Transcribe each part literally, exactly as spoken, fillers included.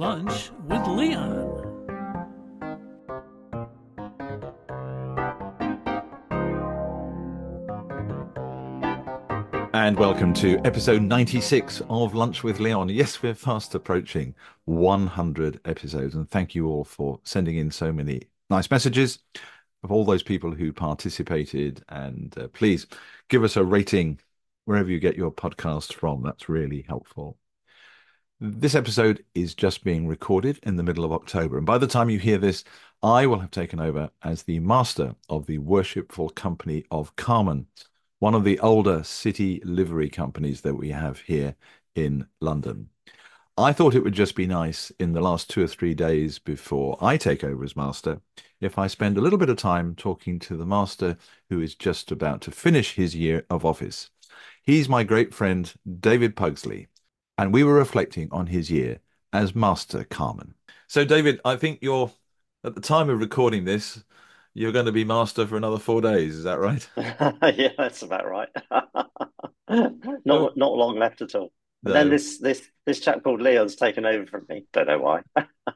Lunch with Leon. And welcome to episode ninety-six of Lunch with Leon. Yes, we're fast approaching one hundred episodes, and thank you all for sending in so many nice messages of all those people who participated. And uh, please give us a rating wherever you get your podcast from. That's really helpful. This episode is just being recorded in the middle of October, and by the time you hear this, I will have taken over as the master of the Worshipful Company of Carmen, one of the older city livery companies that we have here in London. I thought it would just be nice in the last two or three days before I take over as master if I spend a little bit of time talking to the master who is just about to finish his year of office. He's my great friend, David Pugsley, and we were reflecting on his year as Master Carmen. So, David, I think you're, at the time of recording this, you're going to be master for another four days. Is that right? Yeah, that's about right. So, Not not long left at all. And then no, this this this chap called Leon's taken over from me. Don't know why.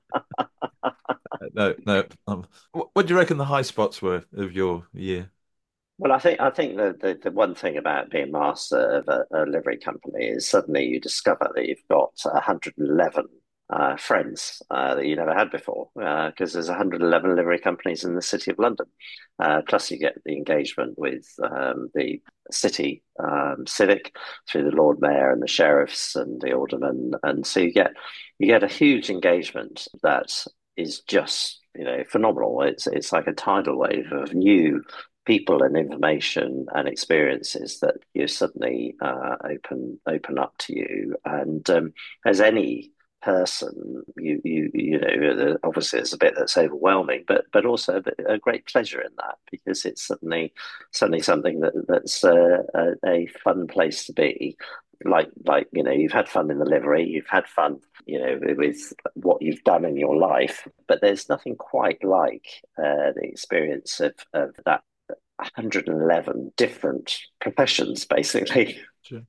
no, no. Um, what, what do you reckon the high spots were of your year? Well, I think I think the, the, the one thing about being master of a, a livery company is suddenly you discover that you've got one hundred eleven uh, friends uh, that you never had before, because uh, there's one hundred eleven livery companies in the City of London. Uh, plus, you get the engagement with um, the city um, civic through the Lord Mayor and the sheriffs and the aldermen, and so you get you get a huge engagement that is just you know phenomenal. It's it's like a tidal wave of new people and information and experiences that you suddenly uh, open open up to you. And um, as any person, you you you know, obviously it's a bit that's overwhelming, but but also a, bit, a great pleasure in that because it's suddenly suddenly something that that's uh, a, a fun place to be. Like like you know, you've had fun in the livery, you've had fun you know with what you've done in your life, but there's nothing quite like uh, the experience of of that one hundred eleven different professions, basically, Sure.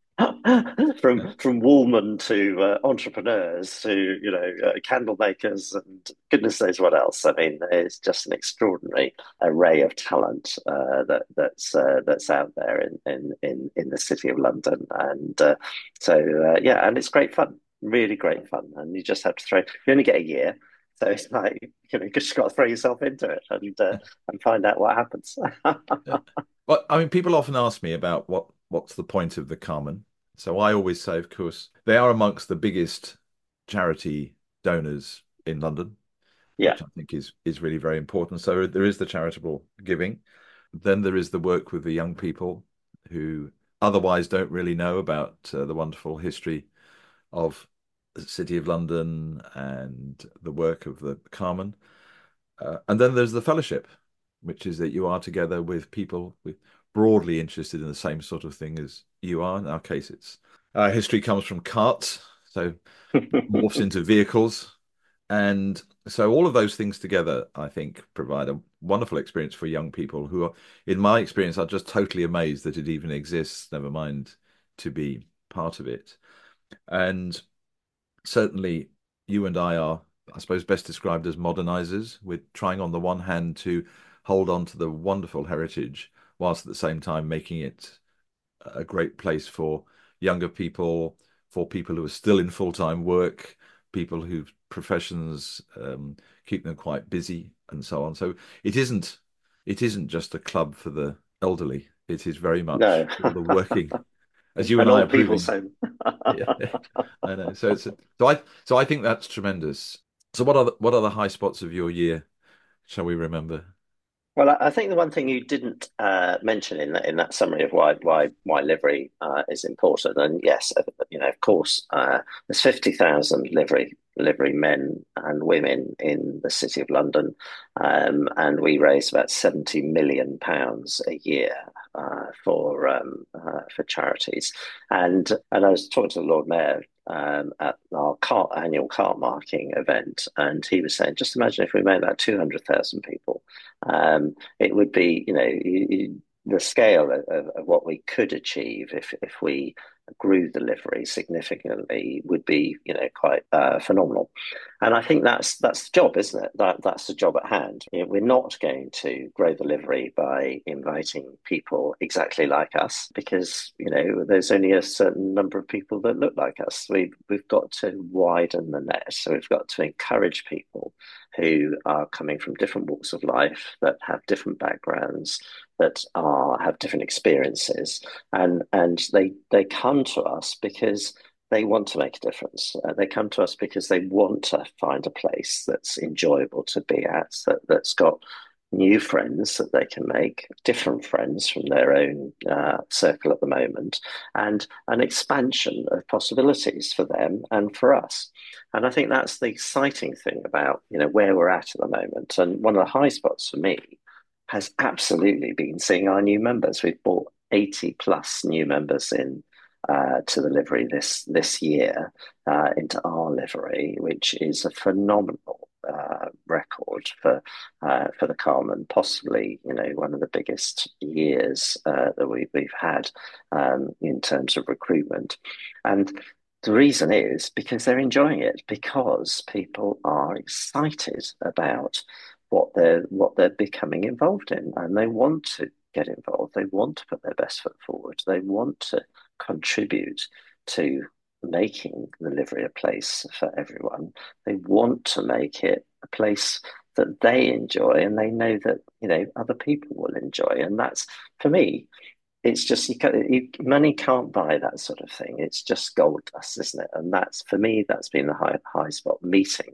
from from woolmen to uh, entrepreneurs to you know uh, candle makers and goodness knows what else. I mean, it's just an extraordinary array of talent uh, that that's uh, that's out there in, in in in the City of London, and uh, so uh, yeah, and it's great fun, really great fun, and you just have to throw. You only get a year. So it's like you know, you just got to throw yourself into it and uh, and find out what happens. Yeah. Well, I mean, people often ask me about what what's the point of the Carmen. So I always say, of course, they are amongst the biggest charity donors in London, Yeah, which I think is is really very important. So there is the charitable giving. Then there is the work with the young people who otherwise don't really know about uh, the wonderful history of the City of London and the work of the Carmen. Uh, and then there's the fellowship, which is that you are together with people with broadly interested in the same sort of thing as you are. In our case, it's uh, history comes from carts, so morphs into vehicles. And so all of those things together, I think, provide a wonderful experience for young people who are, in my experience, are just totally amazed that it even exists, never mind to be part of it. And certainly you and I are, I suppose, best described as modernizers. We're trying on the one hand to hold on to the wonderful heritage whilst at the same time making it a great place for younger people, for people who are still in full-time work, people whose professions um, keep them quite busy and so on. So it isn't it isn't just a club for the elderly. It is very much no, for the working, as you an and I are old people's proving. home. Yeah, I know. So it's so I so I think that's tremendous. So what are the, what are the high spots of your year? Shall we remember? Well, I I think the one thing you didn't uh, mention in that in that summary of why why why livery uh, is important, and yes, uh, you know, of course, uh, there's fifty thousand livery livery men and women in the City of London, um, and we raise about seventy million pounds a year uh, for um, uh, for charities. And and I was talking to the Lord Mayor um, at our car, annual cart marking event, and he was saying, just imagine if we made about two hundred thousand people. Um, it would be, you know, you, you, the scale of, of, of what we could achieve if if we grew the livery significantly would be, you know, quite uh, phenomenal. And I think that's that's the job, isn't it? That that's the job at hand. You know, we're not going to grow the livery by inviting people exactly like us, because you know there's only a certain number of people that look like us. We've we've got to widen the net. So we've got to encourage people who are coming from different walks of life, that have different backgrounds, that are have different experiences, and and they they come to us because they want to make a difference. Uh, they come to us because they want to find a place that's enjoyable to be at, that, that's got new friends that they can make, different friends from their own uh, circle at the moment, and an expansion of possibilities for them and for us. And I think that's the exciting thing about, you know, where we're at at the moment. And one of the high spots for me has absolutely been seeing our new members. We've brought eighty plus new members in uh, to the livery this this year, uh, into our livery, which is a phenomenal uh, record for uh, for the Carman. Possibly, you know, one of the biggest years uh, that we, we've had um, in terms of recruitment. And the reason is because they're enjoying it, because people are excited about what they're what they're becoming involved in, and they want to get involved. They want to put their best foot forward. They want to contribute to making the livery a place for everyone. They want to make it a place that they enjoy, and they know that, you know, other people will enjoy. And that's, for me, it's just, you, you, money can't buy that sort of thing. It's just gold dust, isn't it? And that's, for me, that's been the high high spot, meeting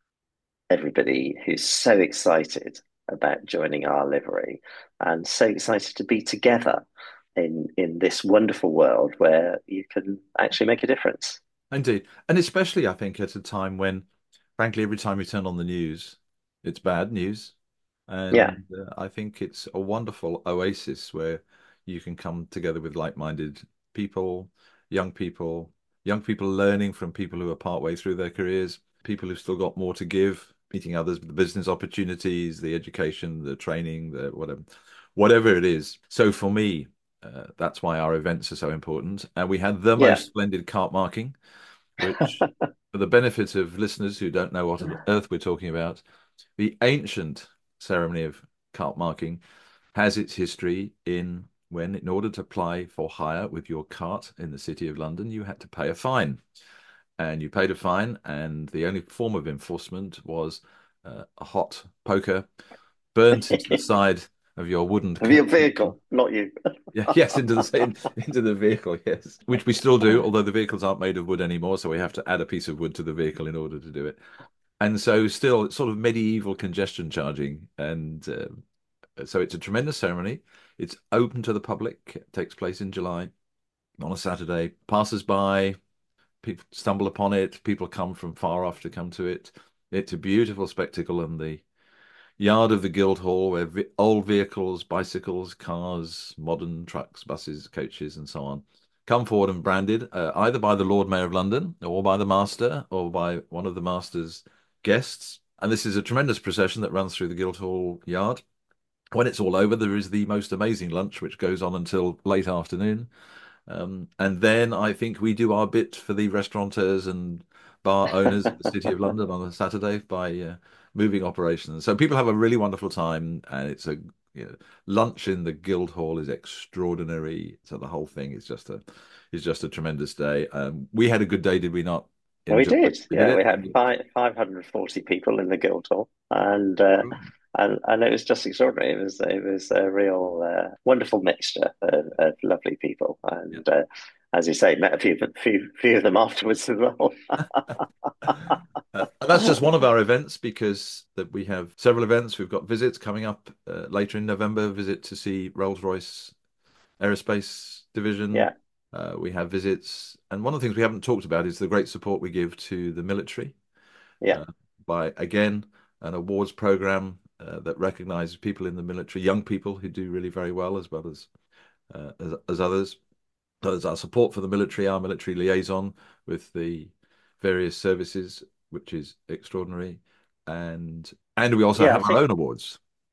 everybody who's so excited about joining our livery, and so excited to be together in in this wonderful world where you can actually make a difference. Indeed. And especially, I think, at a time when, frankly, every time you turn on the news, it's bad news. Yeah, And uh, I think it's a wonderful oasis where you can come together with like-minded people, young people, young people learning from people who are partway through their careers, people who've still got more to give, meeting others, the business opportunities, the education, the training, the whatever, whatever it is. So for me, uh, that's why our events are so important. And we had the yeah. most splendid cart marking, which, for the benefit of listeners who don't know what on earth we're talking about, the ancient ceremony of cart marking has its history in when, in order to apply for hire with your cart in the City of London, you had to pay a fine. And you paid a fine, and the only form of enforcement was uh, a hot poker burnt into the side of your wooden Of your coach. vehicle, not you. Yeah, yes, into the same into the vehicle, yes, which we still do, although the vehicles aren't made of wood anymore, so we have to add a piece of wood to the vehicle in order to do it. And so, still, it's sort of medieval congestion charging, and uh, so it's a tremendous ceremony. It's open to the public. It takes place in July on a Saturday. Passers by, people stumble upon it. People come from far off to come to it. It's a beautiful spectacle, and the yard of the Guildhall, where vi old vehicles, bicycles, cars, modern trucks, buses, coaches, and so on come forward and branded, uh, either by the Lord Mayor of London, or by the Master, or by one of the Master's guests. And this is a tremendous procession that runs through the Guildhall yard. When it's all over, there is the most amazing lunch, which goes on until late afternoon. Um, and then I think we do our bit for the restaurateurs and bar owners of the City of London on a Saturday by uh, moving operations. So people have a really wonderful time, and it's a, you know, lunch in the Guildhall is extraordinary. So the whole thing is just a is just a tremendous day. Um, we had a good day, did we not? In We July? did, We did yeah. We it. had five five hundred forty people in the Guildhall, and uh, and and it was just extraordinary. It was it was a real uh, wonderful mixture of, of lovely people, Yeah. and uh, as you say, met a few few few of them afterwards as well. Uh, and that's just one of our events, because that we have several events. We've got visits coming up uh, later in November, visit to see Rolls-Royce Aerospace Division. Yeah, Uh, we have visits, and one of the things we haven't talked about is the great support we give to the military yeah, uh, by, again, an awards program uh, that recognizes people in the military, young people who do really very well, as well as uh, as, as others. So there's our support for the military, our military liaison with the various services, which is extraordinary, and and we also yeah. I have our think own awards.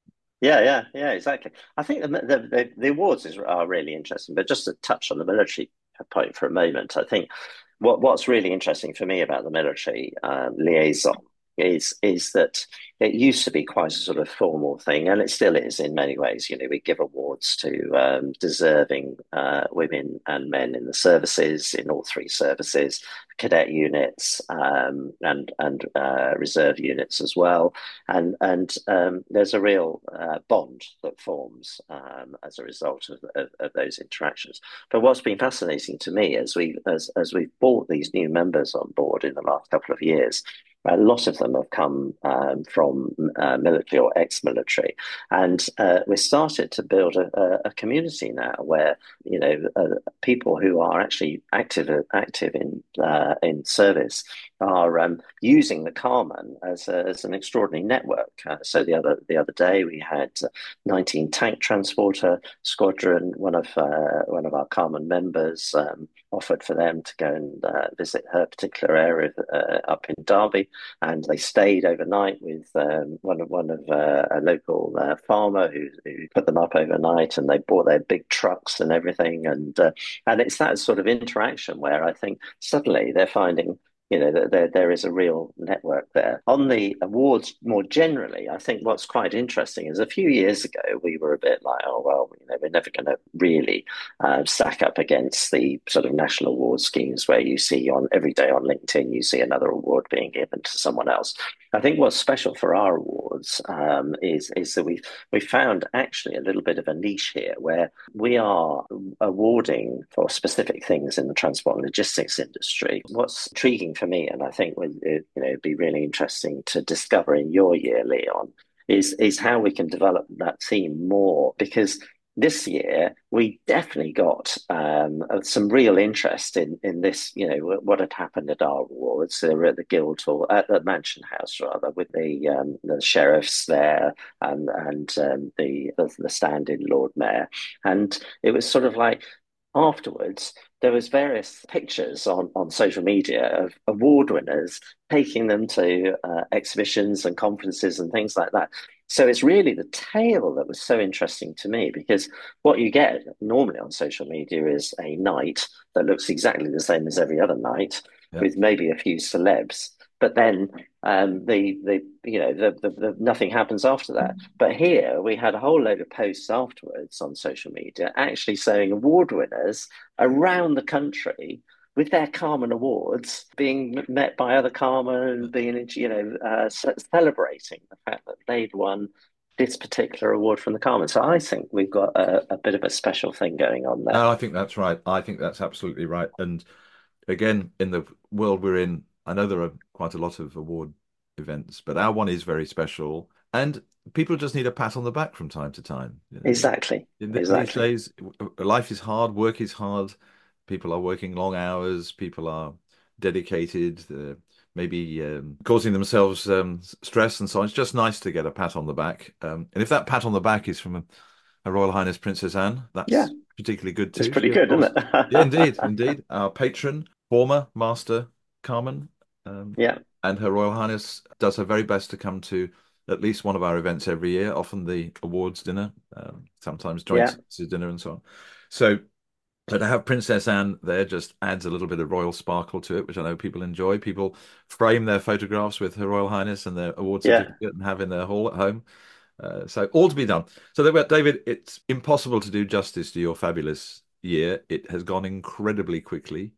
Yeah, yeah, yeah, exactly. I think the the, the, the awards is, are really interesting, but just to touch on the military point for a moment, I think what what's really interesting for me about the military um, liaison is is that it used to be quite a sort of formal thing, and it still is in many ways. You know, we give awards to um, deserving uh, women and men in the services, in all three services, cadet units, um, and and uh, reserve units as well, and and um, there's a real uh, bond that forms um, as a result of, of, of those interactions. But what's been fascinating to me as we as as we've brought these new members on board in the last couple of years, a lot of them have come um, from uh, military or ex-military, and uh, we've started to build a, a community now where you know uh, people who are actually active active in uh, in service are um, using the Carmen as, a, as an extraordinary network. Uh, so the other the other day we had uh, nineteen tank transporter squadron. One of uh, one of our Carmen members um, offered for them to go and uh, visit her particular area uh, up in Derby, and they stayed overnight with um, one of one of uh, a local uh, farmer who, who put them up overnight, and they bought their big trucks and everything, and uh, and it's that sort of interaction where I think suddenly they're finding you know, there there is a real network there. On the awards more generally, I think what's quite interesting is a few years ago we were a bit like, oh well, you know, we're never going to really uh, stack up against the sort of national award schemes where you see on every day on LinkedIn you see another award being given to someone else. I think what's special for our awards um, is is that we we found actually a little bit of a niche here where we are awarding for specific things in the transport and logistics industry. What's intriguing for me, and I think would you know be really interesting to discover in your year, Leon, is is how we can develop that theme more because this year we definitely got um, some real interest in in this. You know what had happened at our awards, uh, at the Guildhall, at the Mansion House rather, with the um, the sheriffs there and and um, the the stand-in Lord Mayor, and it was sort of like afterwards there was various pictures on, on social media of award winners taking them to uh, exhibitions and conferences and things like that. So it's really the tale that was so interesting to me because what you get normally on social media is a night that looks exactly the same as every other night Yeah. with maybe a few celebs. But then um, the the you know the, the, the nothing happens after that. But here we had a whole load of posts afterwards on social media actually saying award winners around the country with their Carmen Awards being met by other Carmen and being, you know, uh, celebrating the fact that they'd won this particular award from the Carmen. So I think we've got a, a bit of a special thing going on there. No, I think that's right. I think that's absolutely right. And again, in the world we're in, I know there are quite a lot of award events, but our one is very special. And people just need a pat on the back from time to time. You know, Exactly. in th these Exactly. days, life is hard, work is hard. People are working long hours. People are dedicated, uh, maybe um, causing themselves um, stress and so on. It's just nice to get a pat on the back. Um, and if that pat on the back is from a, Her Royal Highness Princess Anne, Yeah, that's particularly good it's too. pretty She, of good, isn't course, yeah, indeed, it? indeed, our patron, former Master Carmen, um, Yeah, and Her Royal Highness does her very best to come to at least one of our events every year, often the awards dinner, um, sometimes joint yeah. services dinner and so on. So, so to have Princess Anne there just adds a little bit of royal sparkle to it, which I know people enjoy. People frame their photographs with Her Royal Highness and their award Yeah. certificate and have in their hall at home. Uh, so all to be done. So there, David, it's impossible to do justice to your fabulous year. It has gone incredibly quickly,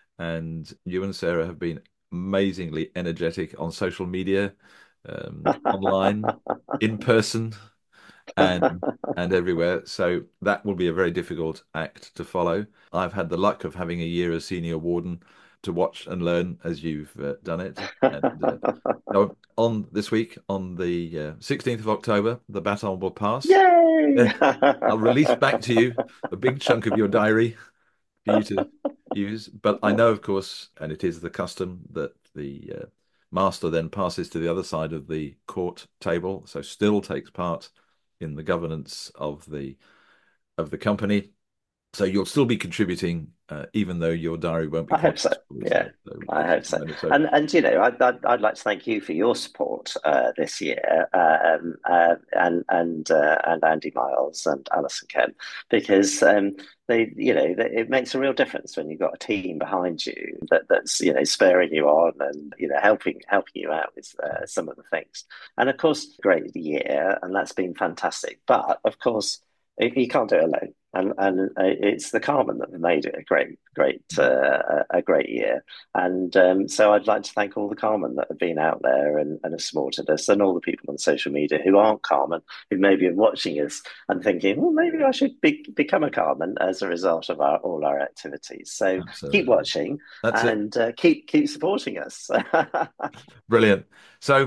and you and Sarah have been amazingly energetic on social media, um, online, in person, and and everywhere. So that will be a very difficult act to follow. I've had the luck of having a year as senior warden to watch and learn as you've uh, done it. And uh, so on this week, on the uh, sixteenth of October, the baton will pass. Yay! I'll release back to you a big chunk of your diary for you to use. But I know, of course, and it is the custom that the uh, master then passes to the other side of the court table, so still takes part in the governance of the of the company. So you'll still be contributing uh, even though your diary won't be I hope so. contestable as Yeah, well. So, I hope so. so And and you know, I'd I'd, I'd like to thank you for your support uh, this year, um, uh, and and uh, and Andy Miles and Alison Kemp, because um, they, you know, it makes a real difference when you've got a team behind you that that's you know spurring you on and you know helping helping you out with uh, some of the things. And of course, great year, and that's been fantastic. But of course, you can't do it alone. And and it's the Carmen that made it a great, great, uh, a great year. And um, so I'd like to thank all the Carmen that have been out there and, and have supported us, and all the people on social media who aren't Carmen, who maybe are watching us and thinking, well, maybe I should be, become a Carmen as a result of our, all our activities. So absolutely. Keep watching. That's and it. Uh, keep keep supporting us. Brilliant. So,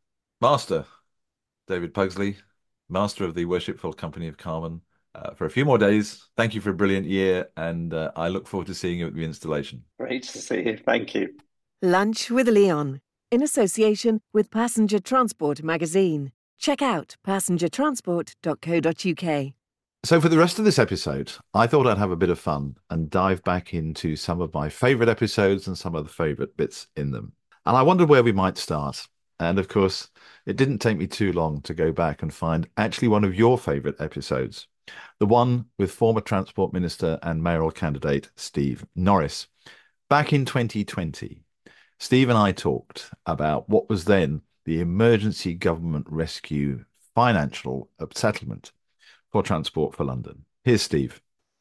Master David Pugsley, Master of the Worshipful Company of Carmen, uh, for a few more days. Thank you for a brilliant year, and uh, I look forward to seeing you at the installation. Great to see you. Thank you. Lunch with Leon, in association with Passenger Transport magazine. Check out passenger transport dot co dot uk. So for the rest of this episode, I thought I'd have a bit of fun and dive back into some of my favourite episodes and some of the favourite bits in them. And I wondered where we might start. And of course, it didn't take me too long to go back and find actually one of your favourite episodes, the one with former Transport Minister and mayoral candidate Steve Norris. Back in twenty twenty, Steve and I talked about what was then the Emergency Government Rescue Financial Settlement for Transport for London. Here's Steve.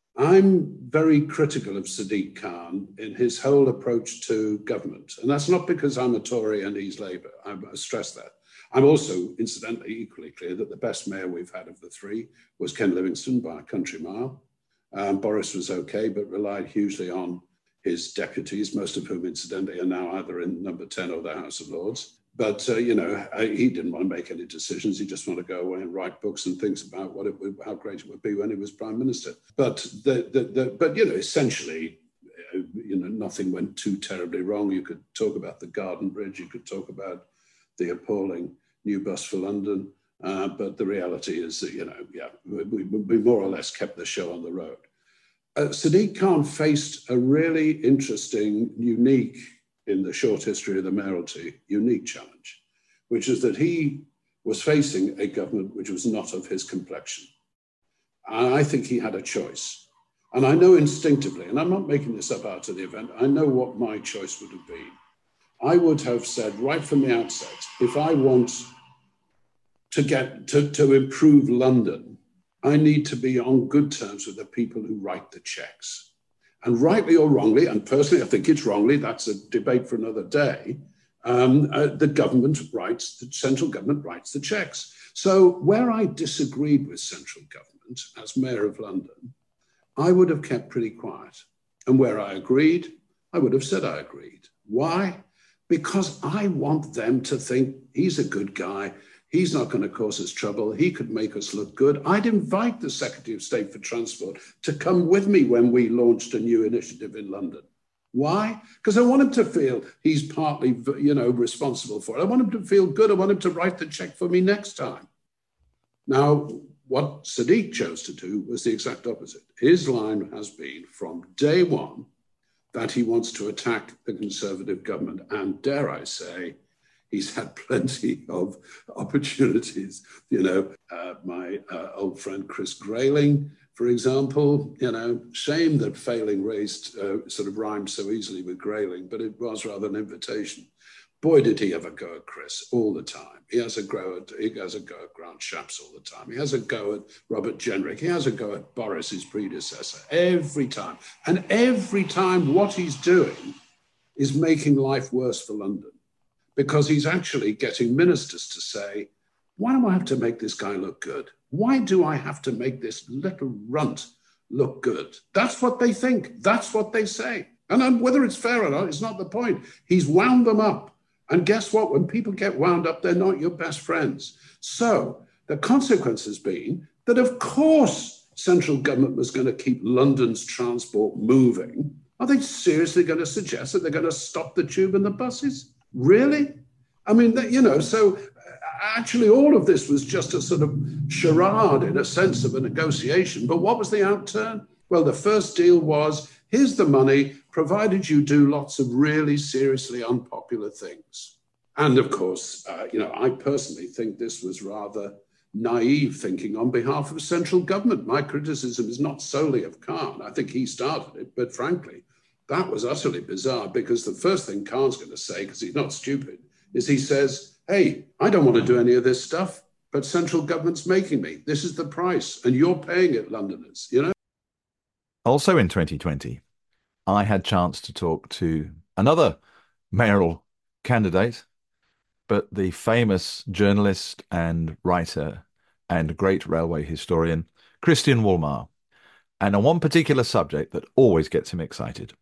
I'm very critical of Sadiq Khan in his whole approach to government. And that's not because I'm a Tory and he's Labour. I stress that. I'm also, incidentally, equally clear that the best mayor we've had of the three was Ken Livingstone by a country mile. Um, Boris was okay, but relied hugely on his deputies, most of whom, incidentally, are now either in number ten or the House of Lords. But, uh, you know, he didn't want to make any decisions. He just wanted to go away and write books and things about what it would, how great it would be when he was Prime Minister. But, the, the, the, but you know, essentially, uh, you know, nothing went too terribly wrong. You could talk about the Garden Bridge. You could talk about the appalling new bus for London. Uh, but the reality is that, you know, yeah, we, we more or less kept the show on the road. Uh, Sadiq Khan faced a really interesting, unique, in the short history of the mayoralty, unique challenge, which is that he was facing a government which was not of his complexion. And I think he had a choice. And I know instinctively, and I'm not making this up out of the event, I know what my choice would have been. I would have said right from the outset, if I want to get to, to improve London, I need to be on good terms with the people who write the checks. And rightly or wrongly, and personally I think it's wrongly, that's a debate for another day, um, uh, the government writes, the central government writes the checks. So where I disagreed with central government as Mayor of London, I would have kept pretty quiet. And where I agreed, I would have said I agreed. Why? Because I want them to think he's a good guy. He's not going to cause us trouble. He could make us look good. I'd invite the Secretary of State for Transport to come with me when we launched a new initiative in London. Why? Because I want him to feel he's partly, you know, responsible for it. I want him to feel good. I want him to write the check for me next time. Now, what Sadiq chose to do was the exact opposite. His line has been from day one that he wants to attack the Conservative government. And dare I say, he's had plenty of opportunities. You know, uh, my uh, old friend Chris Grayling, for example, you know, shame that failing raised uh, sort of rhymed so easily with Grayling, but it was rather an invitation. Boy, did he ever go at Chris all the time. He has a go at, he has a go at Grant Shapps all the time. He has a go at Robert Jenrick. He has a go at Boris, his predecessor, every time. And every time what he's doing is making life worse for London, because he's actually getting ministers to say, why do I have to make this guy look good? Why do I have to make this little runt look good? That's what they think. That's what they say. And whether it's fair or not, it's not the point. He's wound them up. And guess what? When people get wound up, they're not your best friends. So the consequence has been that, of course, central government was going to keep London's transport moving. Are they seriously going to suggest that they're going to stop the tube and the buses? Really? I mean, you know, so actually all of this was just a sort of charade in a sense of a negotiation. But what was the outturn? Well, the first deal was Here's the money, provided you do lots of really seriously unpopular things. And of course, uh, you know, I personally think this was rather naive thinking on behalf of central government. My criticism is not solely of Khan. I think he started it, but frankly, that was utterly bizarre, because the first thing Khan's going to say, because he's not stupid, is he says, hey, I don't want to do any of this stuff, but central government's making me. This is the price, and you're paying it, Londoners, you know? Also in twenty twenty, I had chance to talk to another mayoral candidate, but the famous journalist and writer and great railway historian, Christian Wolmar, and on one particular subject that always gets him excited.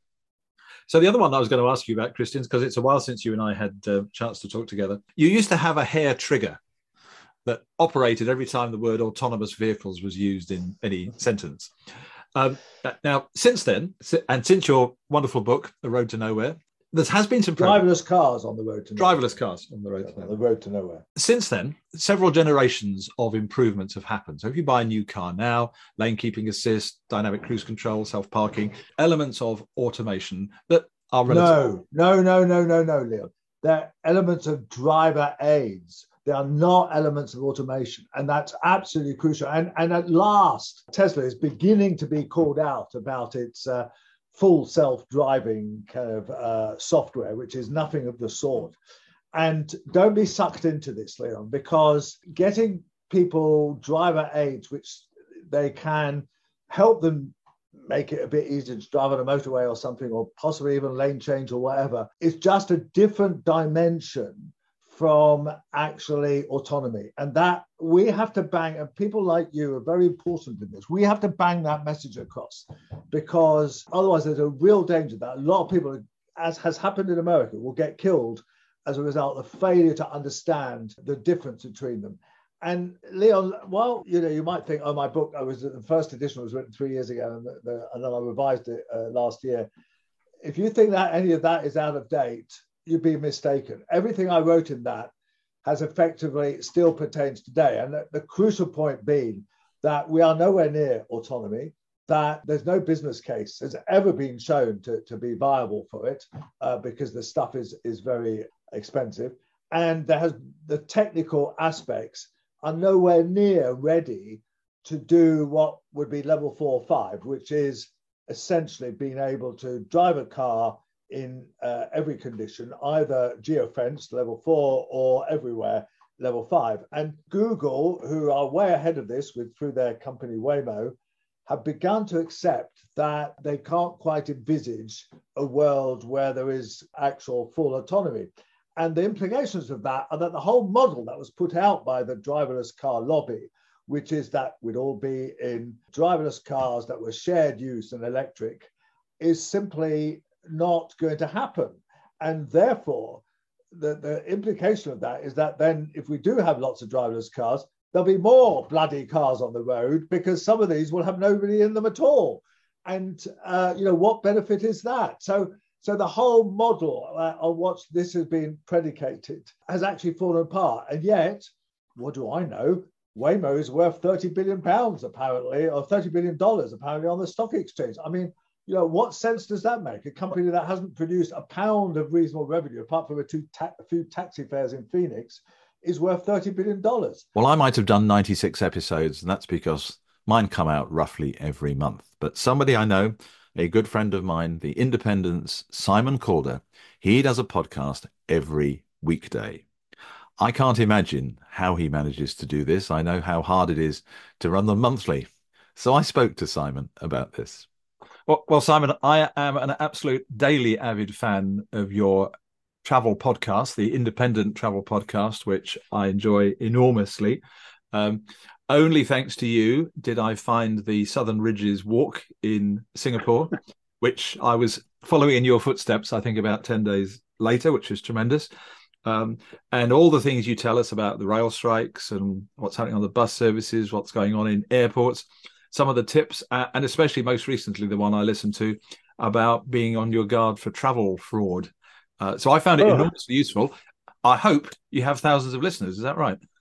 So the other one I was going to ask you about, Christian, because it's a while since you and I had a chance to talk together. You used to have a hair trigger that operated every time the word autonomous vehicles was used in any sentence. Um, now, since then, and since your wonderful book, The Road to Nowhere, there has been some driverless cars on the road to nowhere. Driverless cars on the road to nowhere. The road to nowhere. Since then, several generations of improvements have happened. So if you buy a new car now, lane keeping assist, dynamic cruise control, self-parking, elements of automation that are relative. No, no, no, no, no, no, Leon. They're elements of driver aids. They are not elements of automation. And that's absolutely crucial. And, and at last, Tesla is beginning to be called out about its uh, full self-driving kind of uh, software, which is nothing of the sort. And don't be sucked into this, Leon, because getting people driver aids, which they can help them make it a bit easier to drive on a motorway or something, or possibly even lane change or whatever, is just a different dimension from actually autonomy. And that we have to bang, and people like you are very important in this, we have to bang that message across, because otherwise there's a real danger that a lot of people, as has happened in America, will get killed as a result of failure to understand the difference between them. And Leon, well, you know, you might think, oh, my book, I was the first edition was written three years ago, and, the, the, and then I revised it uh, last year. If you think that any of that is out of date, you'd be mistaken. Everything I wrote in that has effectively still pertains today. And the, the crucial point being that we are nowhere near autonomy, that there's no business case has ever been shown to, to be viable for it, uh, because the stuff is, is very expensive. And there has the technical aspects are nowhere near ready to do what would be level four or five, which is essentially being able to drive a car in uh, every condition, either geofenced level four or everywhere level five. And Google, who are way ahead of this with through their company Waymo, have begun to accept that they can't quite envisage a world where there is actual full autonomy. And the implications of that are that the whole model that was put out by the driverless car lobby, which is that we'd all be in driverless cars that were shared use and electric, is simply not going to happen. And therefore, the, the implication of that is that then if we do have lots of driverless cars, there'll be more bloody cars on the road, because some of these will have nobody in them at all. And, uh, you know, what benefit is that? So, so the whole model uh, on what this has been predicated has actually fallen apart. And yet, what do I know? Waymo is worth thirty billion pounds, apparently, or thirty billion dollars, apparently, on the stock exchange. I mean, you know, what sense does that make? A company that hasn't produced a pound of reasonable revenue, apart from a, two ta- a few taxi fares in Phoenix, is worth thirty billion dollars. Well, I might have done ninety-six episodes, and that's because mine come out roughly every month. But somebody I know, a good friend of mine, the Independent's Simon Calder, he does a podcast every weekday. I can't imagine how he manages to do this. I know how hard it is to run them monthly. So I spoke to Simon about this. Well, well, Simon, I am an absolute daily avid fan of your travel podcast, the Independent Travel Podcast, which I enjoy enormously. Um, only thanks to you did I find the Southern Ridges Walk in Singapore, which I was following in your footsteps, I think about ten days later, which was tremendous. Um, and all the things you tell us about the rail strikes and what's happening on the bus services, what's going on in airports, some of the tips, uh, and especially most recently, the one I listened to about being on your guard for travel fraud. Uh, so I found it oh. enormously useful. I hope you have thousands of listeners. Is that right?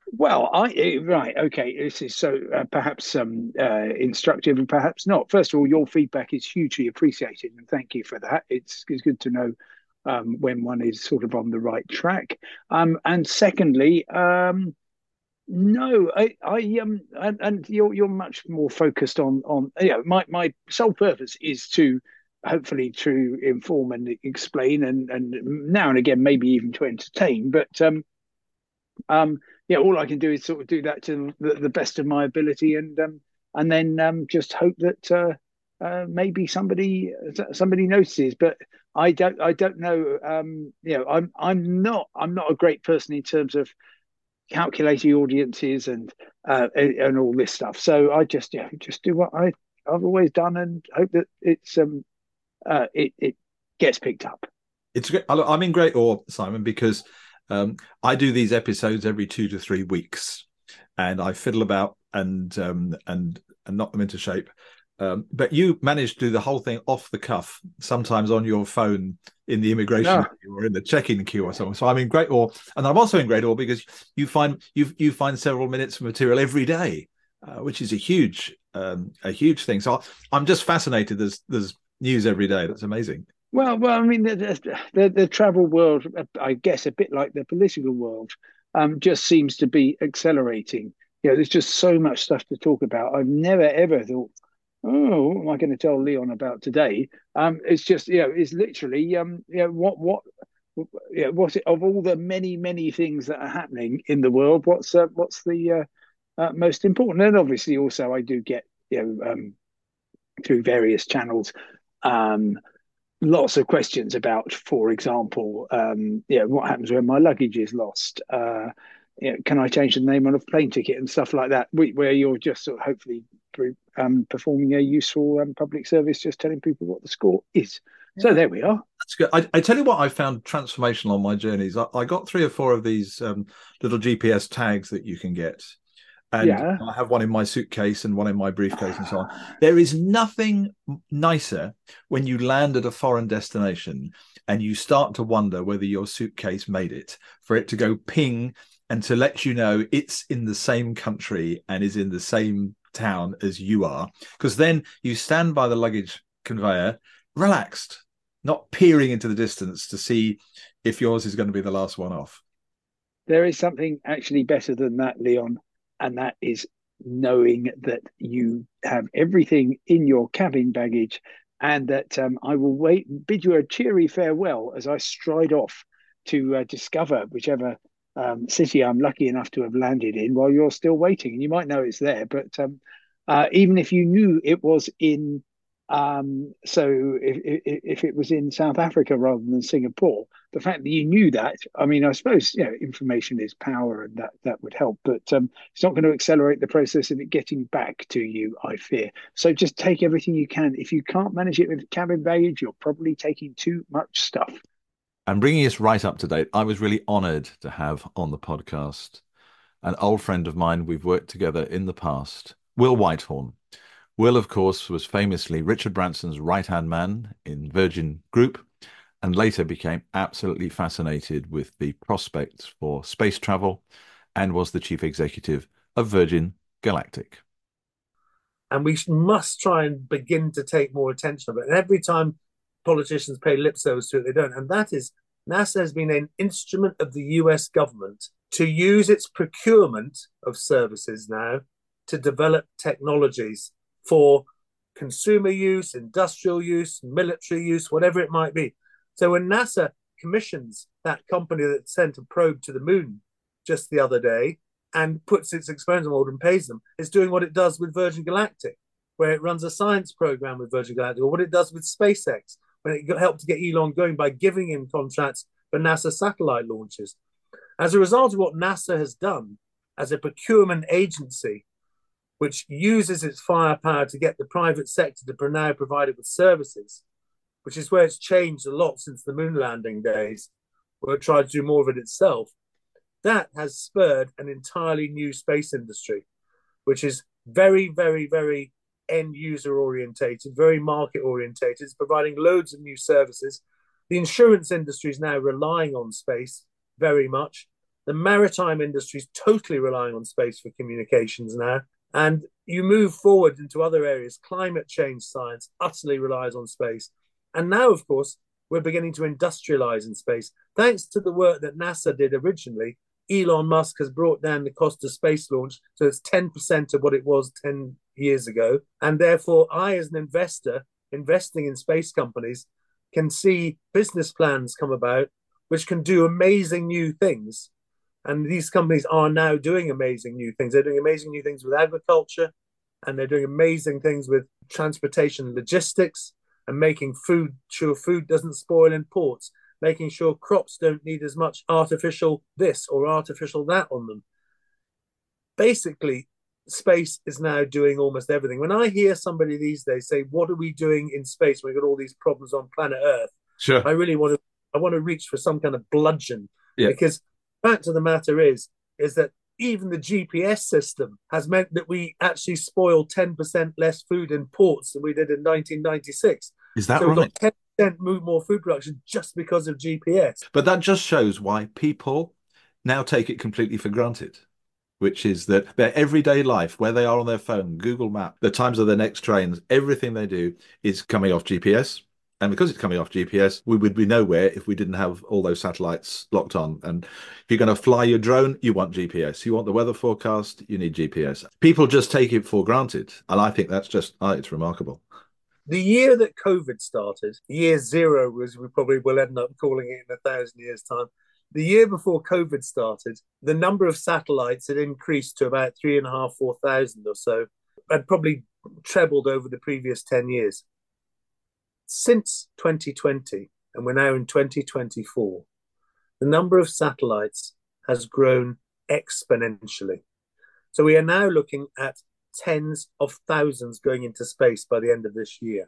Well, I eh, right, okay. This is so uh, perhaps um, uh, instructive and perhaps not. First of all, your feedback is hugely appreciated, and thank you for that. It's it's good to know um, when one is sort of on the right track. Um, and secondly, um, no, I, I um, and, and you're you're much more focused on on you know my my sole purpose is to hopefully to inform and explain and and now and again maybe even to entertain, but um um yeah, all I can do is sort of do that to the, the best of my ability, and um and then um just hope that uh, uh maybe somebody somebody notices. But I don't I don't know. Um you know, I'm I'm not I'm not a great person in terms of calculating audiences and uh and, and all this stuff. So I just yeah just do what I I've always done and hope that it's um uh it it gets picked up. It's great. I- I'm in great awe, Simon, because um, I do these episodes every two to three weeks, and I fiddle about and um, and and knock them into shape. Um, but you managed to do the whole thing off the cuff, sometimes on your phone in the immigration Yeah. queue or in the check-in queue or something. So I'm in great awe, and I'm also in great awe because you find you you find several minutes of material every day, uh, which is a huge um, a huge thing. So I'm just fascinated. There's there's news every day. That's amazing. Well, well, I mean, the, the the travel world, I guess, a bit like the political world, um, just seems to be accelerating. You know, there's just so much stuff to talk about. I've never ever thought, oh, what am I going to tell Leon about today? Um, it's just, you know, it's literally, um, you know, what what, you know, what of all the many many things that are happening in the world, what's uh, what's the uh, uh, most important? And obviously, also, I do get, you know, um, through various channels. Um, Lots of questions about, for example, um, you know, what happens when my luggage is lost? Uh, you know, can I change the name on a plane ticket and stuff like that? Where you're just sort of hopefully through um, performing a useful um, public service, just telling people what the score is. Yeah. So there we are. That's good. I, I tell you what, I found transformational on my journeys. I, I got three or four of these um, little G P S tags that you can get. And yeah. I have one in my suitcase and one in my briefcase and so on. There is nothing nicer when you land at a foreign destination and you start to wonder whether your suitcase made it, for it to go ping and to let you know it's in the same country and is in the same town as you are. Because then you stand by the luggage conveyor, relaxed, not peering into the distance to see if yours is going to be the last one off. There is something actually better than that, Leon. And that is knowing that you have everything in your cabin baggage, and that um, I will wait and bid you a cheery farewell as I stride off to uh, discover whichever um, city I'm lucky enough to have landed in while you're still waiting. And you might know it's there, but um, uh, even if you knew it was in, um, so if, if, if it was in South Africa rather than Singapore, the fact that you knew that, I mean, I suppose, you know, information is power, and that that would help, but um, it's not going to accelerate the process of it getting back to you, I fear. So just take everything you can. If you can't manage it with cabin baggage, you're probably taking too much stuff. And bringing us right up to date, I was really honoured to have on the podcast an old friend of mine. We've worked together in the past, Will Whitehorn. Will, of course, was famously Richard Branson's right-hand man in Virgin Group, and later became absolutely fascinated with the prospects for space travel and was the chief executive of Virgin Galactic. And we must try and begin to take more attention of it. And every time politicians pay lip service to it, they don't. And that is, NASA has been an instrument of the U S government to use its procurement of services now to develop technologies for consumer use, industrial use, military use, whatever it might be. So when NASA commissions that company that sent a probe to the moon just the other day and puts its experiments on hold and pays them, it's doing what it does with Virgin Galactic, where it runs a science program with Virgin Galactic, or what it does with SpaceX, when it helped to get Elon going by giving him contracts for NASA satellite launches. As a result of what NASA has done as a procurement agency, which uses its firepower to get the private sector to now provide it with services, which is where it's changed a lot since the moon landing days, where it tried to do more of it itself, that has spurred an entirely new space industry, which is very, very, very end-user orientated, very market orientated. It's providing loads of new services. The insurance industry is now relying on space very much. The maritime industry is totally relying on space for communications now. And you move forward into other areas. Climate change science utterly relies on space. And now, of course, we're beginning to industrialize in space. Thanks to the work that NASA did originally, Elon Musk has brought down the cost of space launch, so it's ten percent of what it was ten years ago. And therefore, I, as an investor, investing in space companies, can see business plans come about which can do amazing new things. And these companies are now doing amazing new things. They're doing amazing new things with agriculture, and they're doing amazing things with transportation and logistics, and making food sure food doesn't spoil in ports, making sure crops don't need as much artificial this or artificial that on them. Basically, space is now doing almost everything. When I hear somebody these days say, what are we doing in space when we've got all these problems on planet Earth? Sure. I really want to, I want to reach for some kind of bludgeon. Yeah. Because the fact of the matter is, is that even the G P S system has meant that we actually spoil ten percent less food in ports than we did in nineteen ninety-six. Is that so we've right? got ten percent more food production just because of G P S. But that just shows why people now take it completely for granted, which is that their everyday life, where they are on their phone, Google Map, the times of their next trains, everything they do is coming off G P S. And because it's coming off G P S, we would be nowhere if we didn't have all those satellites locked on. And if you're going to fly your drone, you want G P S. You want the weather forecast, you need G P S. People just take it for granted. And I think that's just, uh, it's remarkable. The year that COVID started, year zero, as we probably will end up calling it in a thousand years' time, the year before COVID started, the number of satellites had increased to about three and a half, four thousand or so, and probably trebled over the previous ten years. Since twenty twenty, and we're now in twenty twenty-four, the number of satellites has grown exponentially. So we are now looking at tens of thousands going into space by the end of this year.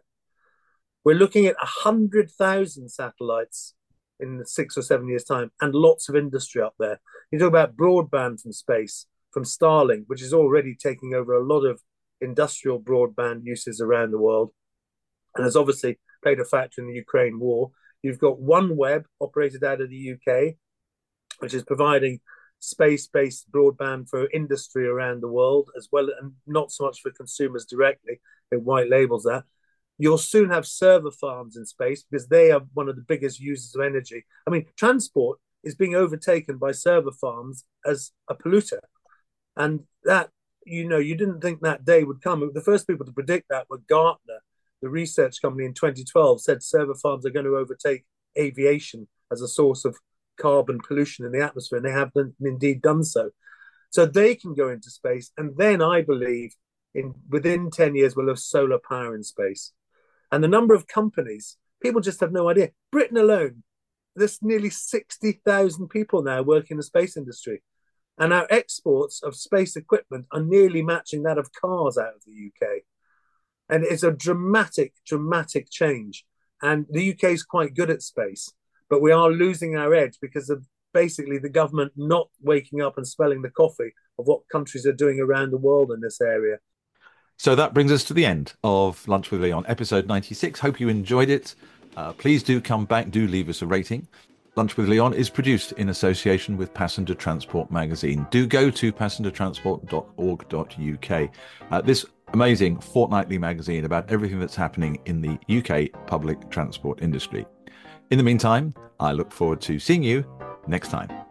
We're looking at one hundred thousand satellites in six or seven years' time, and lots of industry up there. You talk about broadband from space, from Starlink, which is already taking over a lot of industrial broadband uses around the world, and has obviously played a factor in the Ukraine war. You've got OneWeb, operated out of the U K, which is providing space-based broadband for industry around the world, as well, and not so much for consumers directly. It white labels that. You'll soon have server farms in space because they are one of the biggest users of energy. I mean, transport is being overtaken by server farms as a polluter. And that, you know, you didn't think that day would come. The first people to predict that were Gartner, the research company, in twenty twelve, said server farms are going to overtake aviation as a source of carbon pollution in the atmosphere, and they have done, indeed done so. So they can go into space, and then I believe in within ten years we'll have solar power in space. And the number of companies, people just have no idea. Britain alone, there's nearly sixty thousand people now working in the space industry, and our exports of space equipment are nearly matching that of cars out of the U K. And it's a dramatic, dramatic change. And the U K is quite good at space, but we are losing our edge because of basically the government not waking up and smelling the coffee of what countries are doing around the world in this area. So that brings us to the end of Lunch with Leon, episode ninety-six. Hope you enjoyed it. Uh, please do come back, do leave us a rating. Lunch with Leon is produced in association with Passenger Transport Magazine. Do go to passenger transport dot org dot U K. Uh, this amazing fortnightly magazine about everything that's happening in the U K public transport industry. In the meantime, I look forward to seeing you next time.